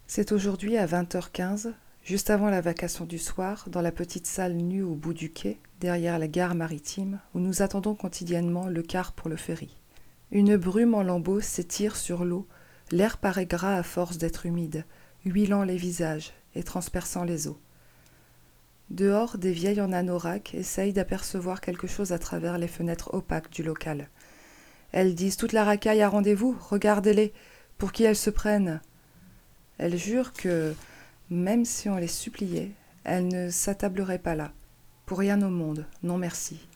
C'est aujourd'hui à 20h15, juste avant la vacation du soir, dans la petite salle nue au bout du quai, derrière la gare maritime, où nous attendons quotidiennement le quart pour le ferry. Une brume en lambeaux s'étire sur l'eau, l'air paraît gras à force d'être humide, huilant les visages et transperçant les eaux. Dehors, des vieilles en anorak essayent d'apercevoir quelque chose à travers les fenêtres opaques du local. Elles disent toute la racaille à rendez-vous, regardez-les, pour qui elles se prennent. Elles jurent que, même si on les suppliait, elles ne s'attableraient pas là. Pour rien au monde, non merci.